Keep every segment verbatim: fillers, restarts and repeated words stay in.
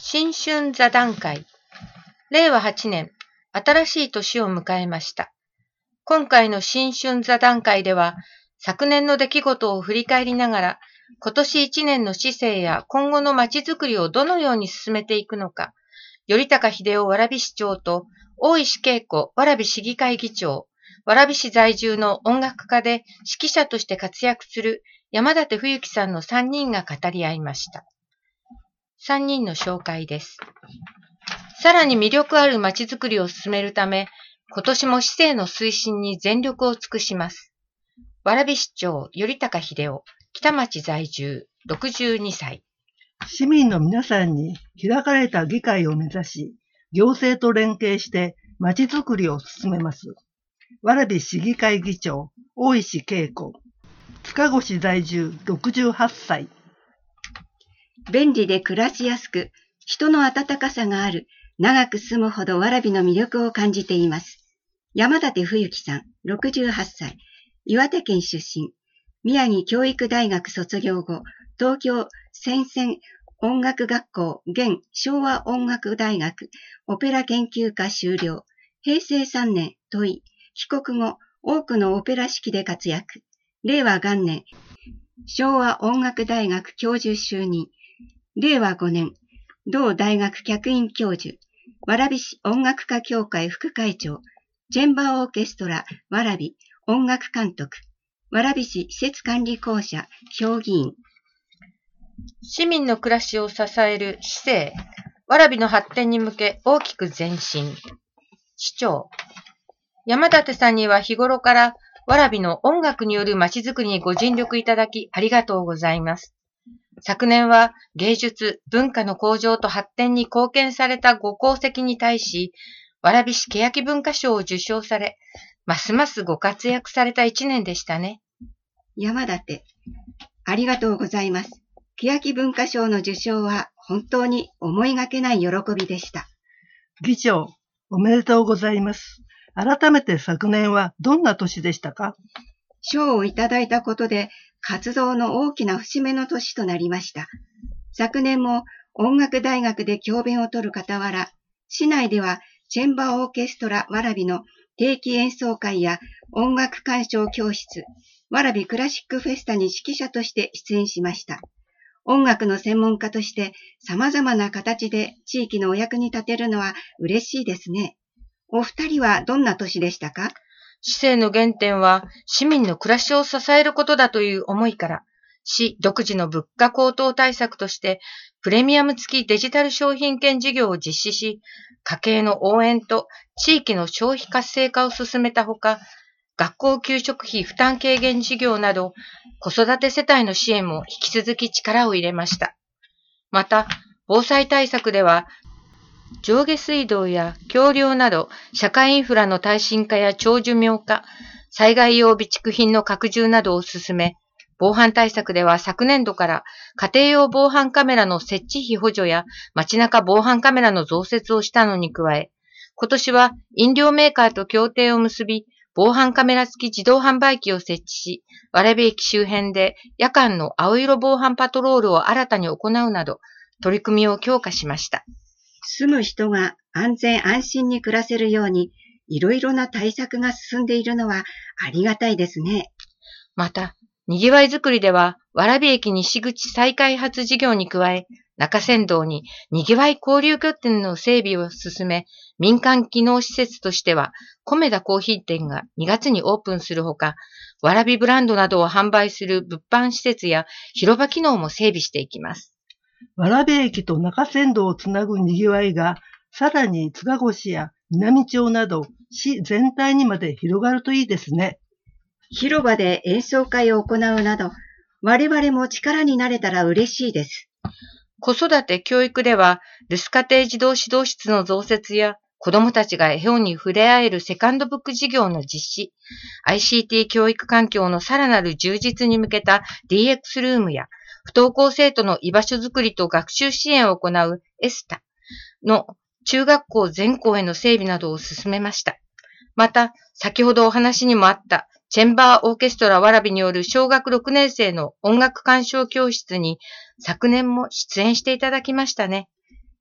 新春座談会。れいわはちねん、新しい年を迎えました。今回の新春座談会では、昨年の出来事を振り返りながら、今年いちねんの市政や今後の街づくりをどのように進めていくのか、頼高秀夫蕨市長と大石恵子蕨市議会議長、蕨市在住の音楽家で指揮者として活躍する山舘冬樹さんのさんにんが語り合いました。さんにんの紹介です。さらに魅力ある街づくりを進めるため、今年も市政の推進に全力を尽くします。蕨市長頼高秀夫、北町在住、ろくじゅうにさい。 市民の皆さんに開かれた議会を目指し、行政と連携して街づくりを進めます。蕨市議会議長、大石恵子、塚越在住、ろくじゅうはっさい。 便利で暮らしやすく、人の温かさがある、長く住むほど蕨の魅力を感じています。山舘冬樹さん、ろくじゅうはっさい。岩手県出身。宮城教育大学卒業後、東京先々音楽学校現昭和音楽大学オペラ研究科修了。へいせいさんねん問い、帰国後、多くのオペラ式で活躍。れいわ元年、昭和音楽大学教授就任。れいわごねん、同大学客員教授、蕨市音楽家協会副会長、チェンバーオーケストラ蕨音楽監督、蕨市施設管理公社評議員。 市民の暮らしを支える市政、蕨の発展に向け大きく前進。市長、山舘さんには日頃から蕨の音楽による街づくりにご尽力いただきありがとうございます。昨年は芸術、文化の向上と発展に貢献されたご功績に対し、蕨市欅文化賞を受賞され、ますますご活躍された一年でしたね。 山舘、ありがとうございます。欅文化賞の受賞は本当に思いがけない喜びでした。 議長、おめでとうございます。改めて昨年はどんな年でしたか？ 賞をいただいたことで活動の大きな節目の年となりました。昨年も音楽大学で教鞭を取る傍ら、市内ではチェンバーオーケストラ蕨の定期演奏会や音楽鑑賞教室、蕨クラシックフェスタに指揮者として出演しました。音楽の専門家として様々な形で地域のお役に立てるのは嬉しいですね。お二人はどんな年でしたか？ 市政の原点は市民の暮らしを支えることだという思いから、市独自の物価高騰対策としてプレミアム付きデジタル商品券事業を実施し、家計の応援と地域の消費活性化を進めたほか、学校給食費負担軽減事業など子育て世帯の支援も引き続き力を入れました。また、防災対策では、上下水道や橋梁など社会インフラの耐震化や長寿命化、災害用備蓄品の拡充などを進め、防犯対策では昨年度から家庭用防犯カメラの設置費補助や街中防犯カメラの増設をしたのに加え、今年は飲料メーカーと協定を結び、防犯カメラ付き自動販売機を設置し、蕨駅周辺で夜間の青色防犯パトロールを新たに行うなど、取り組みを強化しました。 住む人が安全安心に暮らせるように、いろいろな対策が進んでいるのはありがたいですね。 また、にぎわいづくりでは、蕨駅西口再開発事業に加え、中山道ににぎわい交流拠点の整備を進め、民間機能施設としては、コメダコーヒー店がにがつにオープンするほか、蕨ブランドなどを販売する物販施設や広場機能も整備していきます。 蕨駅と中山道をつなぐにぎわいが、さらに塚越や南町など市全体にまで広がるといいですね。 広場で演奏会を行うなど、我々も力になれたら嬉しいです。 子育て教育では、留守家庭児童指導室の増設や、子どもたちが絵本に触れ合えるセカンドブック事業の実施、アイシーティー 教育環境のさらなる充実に向けた ディーエックス ルームや、不登校生徒の居場所づくりと学習支援を行うエスタの中学校全校への整備などを進めました。また、先ほどお話にもあったチェンバーオーケストラ蕨による小学ろくねん生の音楽鑑賞教室に昨年も出演していただきましたね。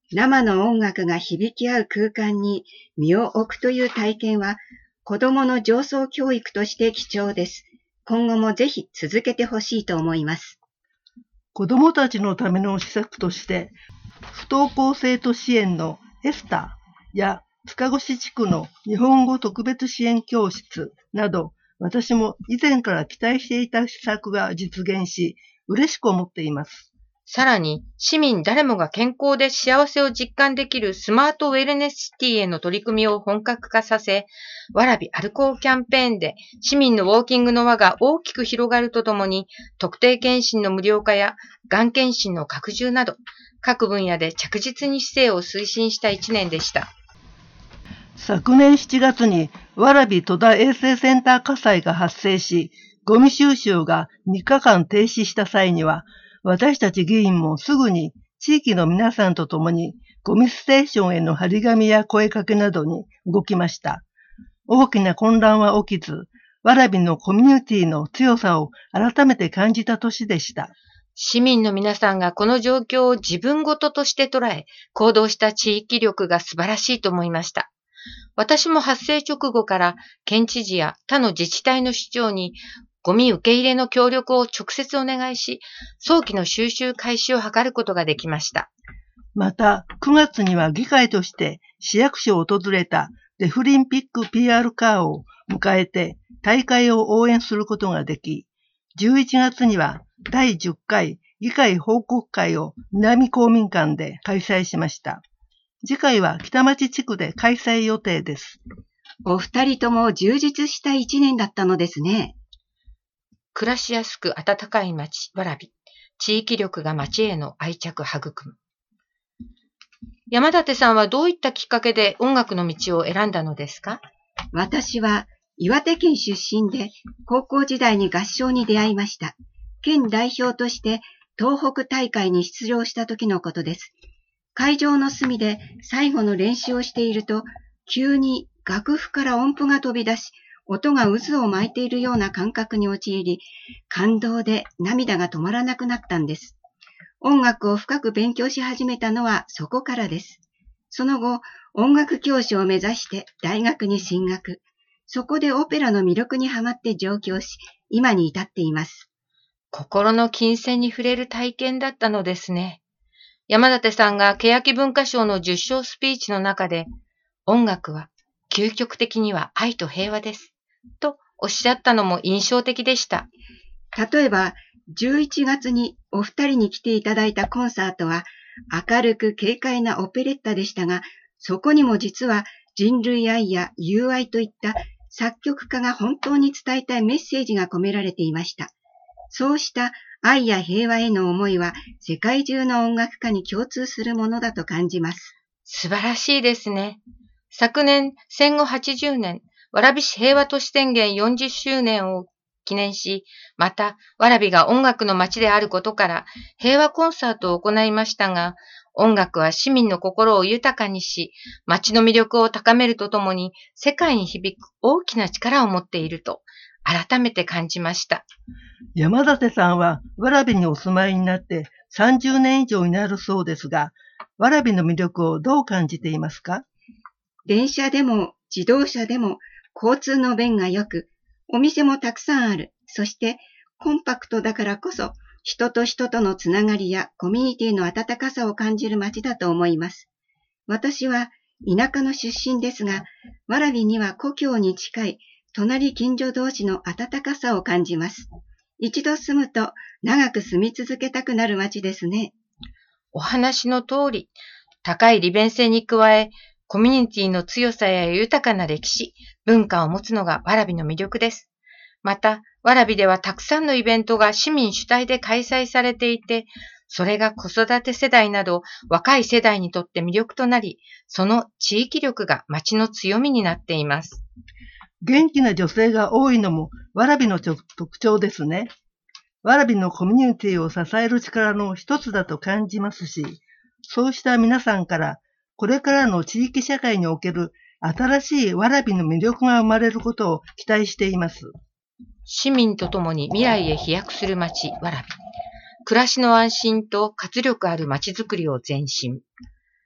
生の音楽が響き合う空間に身を置くという体験は、子供の上層教育として貴重です。今後もぜひ続けてほしいと思います。 子供たちのための施策として、不登校生徒支援のエスターや塚越地区の日本語特別支援教室など、私も以前から期待していた施策が実現し、嬉しく思っています。 さらに、市民誰もが健康で幸せを実感できるスマートウェルネスシティへの取り組みを本格化させ、わらび歩こうキャンペーンで市民のウォーキングの輪が大きく広がるとともに、特定健診の無料化やがん検診の拡充など、各分野で着実に市政を推進した一年でした。 昨年しちがつに蕨戸田衛生センター火災が発生し、ゴミ収集がみっかかん停止した際には、私たち議員もすぐに地域の皆さんと共にゴミステーションへの張り紙や声かけなどに動きました。大きな混乱は起きず、蕨のコミュニティの強さを改めて感じた年でした。 市民の皆さんがこの状況を自分ごととして捉え、行動した地域力が素晴らしいと思いました。私も発生直後から県知事や他の自治体の首長にゴミ受け入れの協力を直接お願いし、早期の収集開始を図ることができました。 また、くがつには議会として市役所を訪れたデフリンピック ピーアール カーを迎えて大会を応援することができ、じゅういちがつにはだいじゅっかい議会報告会を南公民館で開催しました。次回は北町地区で開催予定です。 お二人とも充実した一年だったのですね。 暮らしやすく暖かい町、蕨。地域力が町への愛着育む。山舘さんはどういったきっかけで音楽の道を選んだのですか？ 私は岩手県出身で高校時代に合唱に出会いました。県代表として東北大会に出場した時のことです。会場の隅で最後の練習をしていると、急に楽譜から音符が飛び出し、音が渦を巻いているような感覚に陥り、感動で涙が止まらなくなったんです。音楽を深く勉強し始めたのはそこからです。その後、音楽教師を目指して大学に進学。そこでオペラの魅力にはまって上京し、今に至っています。 心の金銭に触れる体験だったのですね。山舘さんが欅文化賞の受賞スピーチの中で、音楽は究極的には愛と平和です。とおっしゃったのも印象的でした。 例えば、じゅういちがつにお二人に来ていただいたコンサートは、明るく軽快なオペレッタでしたが、そこにも実は人類愛や友愛といった作曲家が本当に伝えたいメッセージが込められていました。そうした愛や平和への思いは世界中の音楽家に共通するものだと感じます。 素晴らしいですね。昨年戦後はちじゅうねん、蕨市平和都市宣言よんじゅっしゅうねんを記念し、また蕨が音楽の街であることから平和コンサートを行いましたが、音楽は市民の心を豊かにし、街の魅力を高めるとともに世界に響く大きな力を持っていると改めて感じました。 山舘さんは蕨にお住まいになってさんじゅうねん以上になるそうですが、蕨の魅力をどう感じていますか？ 電車でも自動車でも交通の便が良く、お店もたくさんある。そしてコンパクトだからこそ、人と人とのつながりやコミュニティの温かさを感じる街だと思います。私は田舎の出身ですが、蕨には故郷に近い隣近所同士の温かさを感じます。一度住むと長く住み続けたくなる街ですね。 お話の通り、高い利便性に加え、コミュニティの強さや豊かな歴史、文化を持つのが蕨の魅力です。また、蕨ではたくさんのイベントが市民主体で開催されていて、それが子育て世代など若い世代にとって魅力となり、その地域力が町の強みになっています。 元気な女性が多いのも蕨の特徴ですね。蕨のコミュニティを支える力の一つだと感じますし、そうした皆さんからこれからの地域社会における新しい蕨の魅力が生まれることを期待しています。 市民とともに未来へ飛躍する町、蕨。暮らしの安心と活力ある町づくりを前進。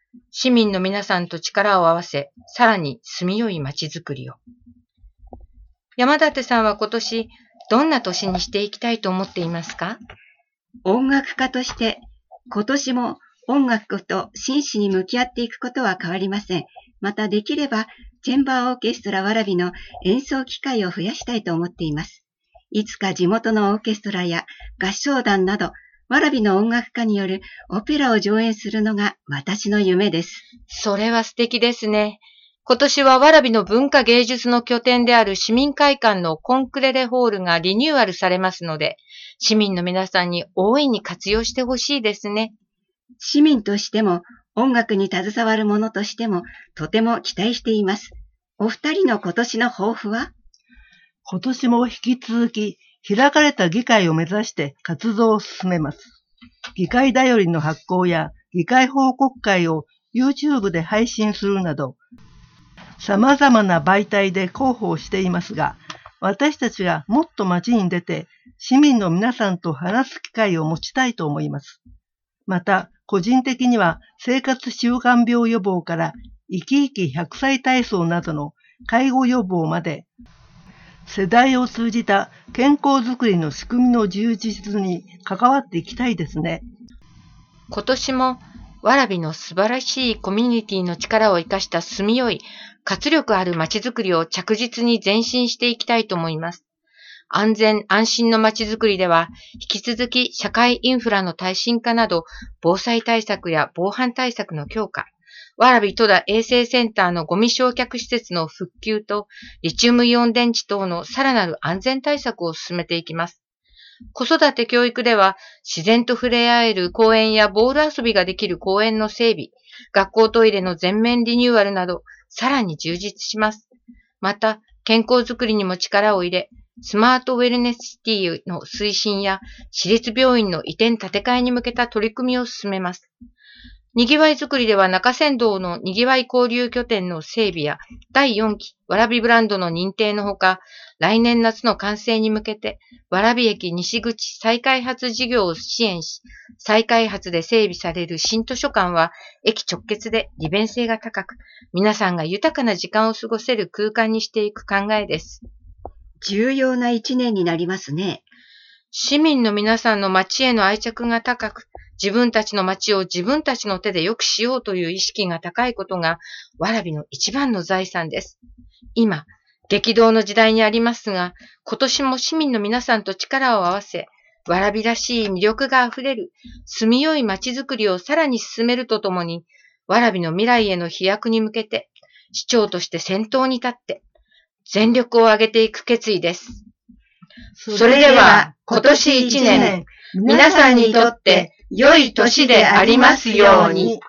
市民の皆さんと力を合わせ、さらに住みよい街づくりを。山立さんは今年、どんな年にしていきたいと思っていますか？ 音楽家として、今年も音楽と真摯に向き合っていくことは変わりません。またできれば、チェンバーオーケストラわらびの演奏機会を増やしたいと思っています。いつか地元のオーケストラや合唱団など、わらびの音楽家によるオペラを上演するのが私の夢です。 それは素敵ですね。今年はわらびの文化芸術の拠点である市民会館のコンクレレホールがリニューアルされますので、市民の皆さんに大いに活用してほしいですね。 市民としても音楽に携わる者としてもとても期待しています。お二人の今年の抱負は？ 今年も引き続き開かれた議会を目指して活動を進めます。議会だよりの発行や議会報告会を YouTube で配信するなど、様々な媒体で広報していますが、私たちがもっと街に出て市民の皆さんと話す機会を持ちたいと思います。また、個人的には生活習慣病予防から生き生きひゃくさい体操などの介護予防まで、世代を通じた健康づくりの仕組みの充実に関わっていきたいですね。 今年もわらびの素晴らしいコミュニティの力を生かした住みよい、活力ある街づくりを着実に前進していきたいと思います。安全安心の街づくりでは、引き続き社会インフラの耐震化など、防災対策や防犯対策の強化、わらび戸田衛生センターのゴミ焼却施設の復旧と、リチウムイオン電池等のさらなる安全対策を進めていきます。子育て教育では、自然と触れ合える公園やボール遊びができる公園の整備、学校トイレの全面リニューアルなど、さらに充実します。また、健康づくりにも力を入れ、スマートウェルネスシティの推進や、私立病院の移転建て替えに向けた取り組みを進めます。にぎわいづくりでは中山道のにぎわい交流拠点の整備やだいよんきわらびブランドの認定のほか、来年夏の完成に向けてわらび駅西口再開発事業を支援し、再開発で整備される新図書館は駅直結で利便性が高く、皆さんが豊かな時間を過ごせる空間にしていく考えです。 重要な一年になりますね。 市民の皆さんの街への愛着が高く、自分たちの街を自分たちの手で良くしようという意識が高いことが、わらびの一番の財産です。今、激動の時代にありますが、今年も市民の皆さんと力を合わせ、わらびらしい魅力があふれる、住みよい街づくりをさらに進めるとともに、わらびの未来への飛躍に向けて、市長として先頭に立って、全力を挙げていく決意です。それでは、今年一年、皆さんにとって、良い年でありますように。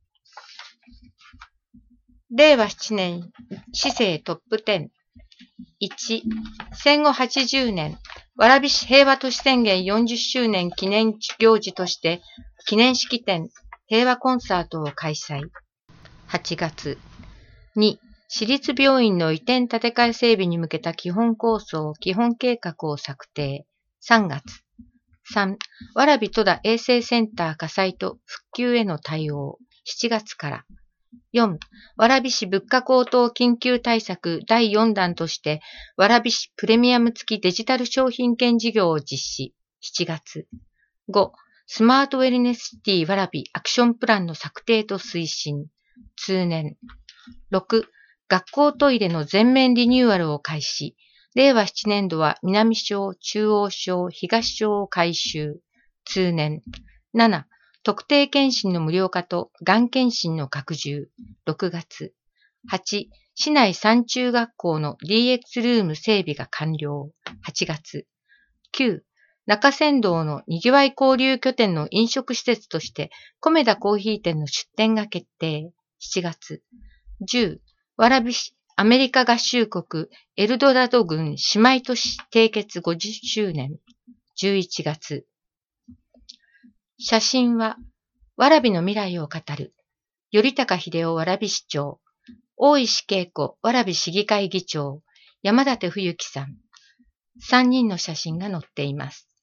れいわななねん、市政トップじゅう。いち、戦後はちじゅうねん、蕨市平和都市宣言よんじゅっしゅうねん記念行事として、記念式典、平和コンサートを開催。はちがつ。に、市立病院の移転建て替え整備に向けた基本構想、基本計画を策定。さんがつ。さん、蕨戸田衛生センター火災と復旧への対応。しちがつから。よん、蕨市物価高騰緊急対策だいよんだんとして、蕨市プレミアム付きデジタル商品券事業を実施。しちがつ。ご、スマートウェルネスシティ蕨アクションプランの策定と推進。通年。ろく、学校トイレの全面リニューアルを開始。れいわななねんどは南小、中央小、東小を改修。通年。なな、特定健診の無料化とがん検診の拡充。ろくがつ。はち、市内さん中学校の ディーエックス ルーム整備が完了。はちがつ。きゅう、中山道のにぎわい交流拠点の飲食施設として、コメダコーヒー店の出店が決定。しちがつ。じゅう、蕨市アメリカ合衆国エルドラド郡姉妹都市締結ごじゅっしゅうねん。じゅういちがつ。写真は、蕨の未来を語る、頼高秀夫蕨市長、大石恵子蕨市議会議長、山立冬樹さん。さんにんの写真が載っています。